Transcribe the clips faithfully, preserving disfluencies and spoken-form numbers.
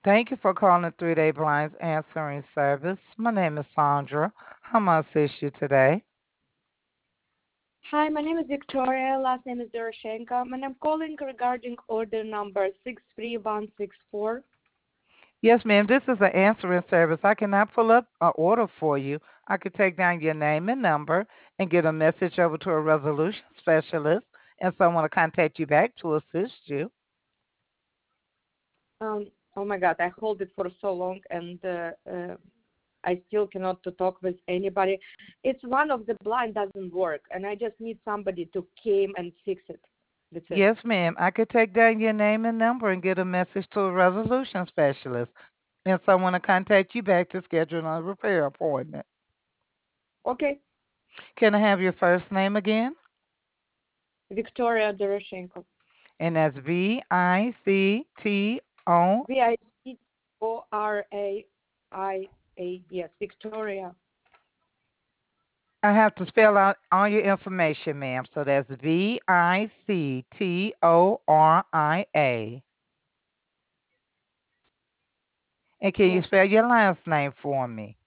Thank you for calling Three Day Blinds Answering Service. My name is Sandra. How may I assist you today? Hi, my name is Victoria. Last name is Doroshenko, and I'm calling regarding order number six three one six four. Yes, ma'am. This is an answering service. I cannot pull up an order for you. I could take down your name and number and get a message over to a resolution specialist and someone will contact you back to assist you. Um, oh my God, I hold it for so long, and uh, uh, I still cannot to talk with anybody. It's one of the blind doesn't work, and I just need somebody to came and fix it. That's it. Yes, ma'am. I could take down your name and number and get a message to a resolution specialist and someone will contact you back to schedule a repair appointment. Okay, Can I have your first name again? Victoria Doroshenko. And that's V I C T O. V I C O R A I A. Yes, Victoria. I have to spell out all your information, ma'am. So that's V I C T O R I A. And can you Yes. spell your last name for me?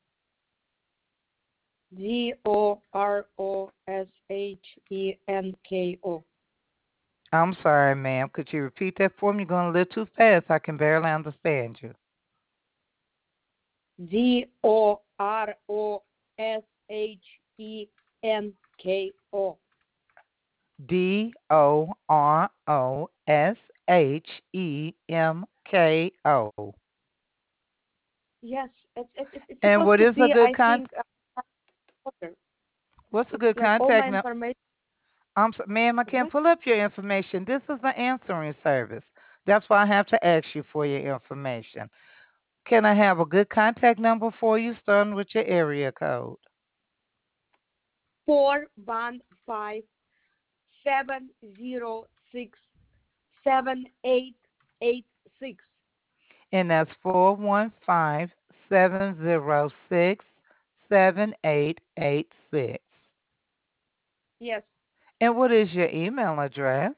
G O R O S H E N K O. I'm sorry, ma'am. Could you repeat that for me? You're going a little too fast. I can barely understand you. D O R O S H E N K O. D O R O S H E M K O. Yes, it's it's it's it's And supposed what to is a be. good I con? think uh, order. What's a It's good like all my contact number? information. I'm so, ma'am, I can't Mhm. pull up your information. This is the answering service. That's why I have to ask you for your information. Can I have a good contact number for you, starting with your area code? Four one five seven zero six seven eight eight six. And that's four one five seven zero six seven eight eight six. Yes. And what is your email address?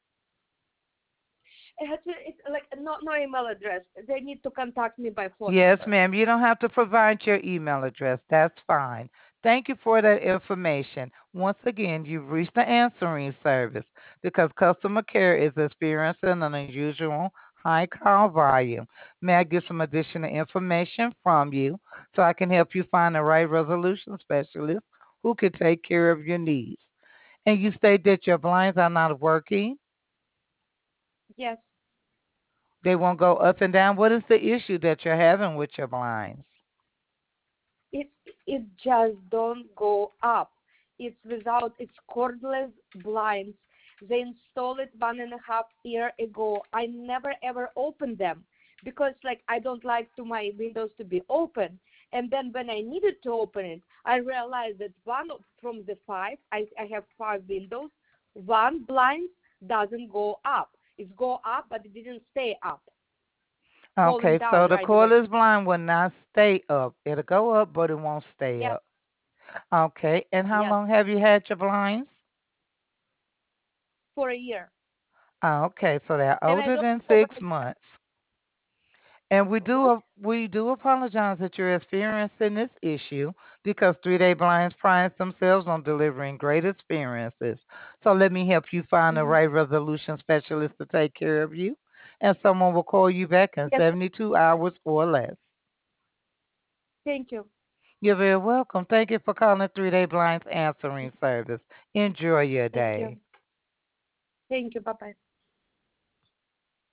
It has to, it's like no no email address. They need to contact me by phone Yes, number. ma'am. You don't have to provide your email address. That's fine. Thank you for that information. Once again, you've reached the answering service because customer care is experiencing an unusual high call volume. May I get some additional information from you so I can help you find the right resolution specialist who can take care of your needs? And you state that your blinds are not working. Yes. They won't go up and down. What is the issue that you're having with your blinds? It it just don't go up. It's without it's cordless blinds. They installed it one and a half year ago. I never ever opened them because like I don't like to my windows to be open. And then when I needed to open it, I realized that one of- from the five, I, I have five windows, one blind doesn't go up. It's go up, but it didn't stay up, falling Okay, so down the right away. cordless blind will not stay up. It'll go up, but it won't stay Yes, up. Okay, and how yes, long have you had your blinds? for a year. Ah, okay, so they're And I older don't than know six when. months. And we What? do we do apologize that you're experiencing this issue because three day blinds pride themselves on delivering great experiences. So let me help you find the Hmm. right resolution specialist to take care of you, and someone will call you back in Yes, seventy-two hours or less. thank you. You're very welcome. Thank you for calling Three Day Blinds Answering Service. Enjoy your Thank day. you. Thank you. Bye bye.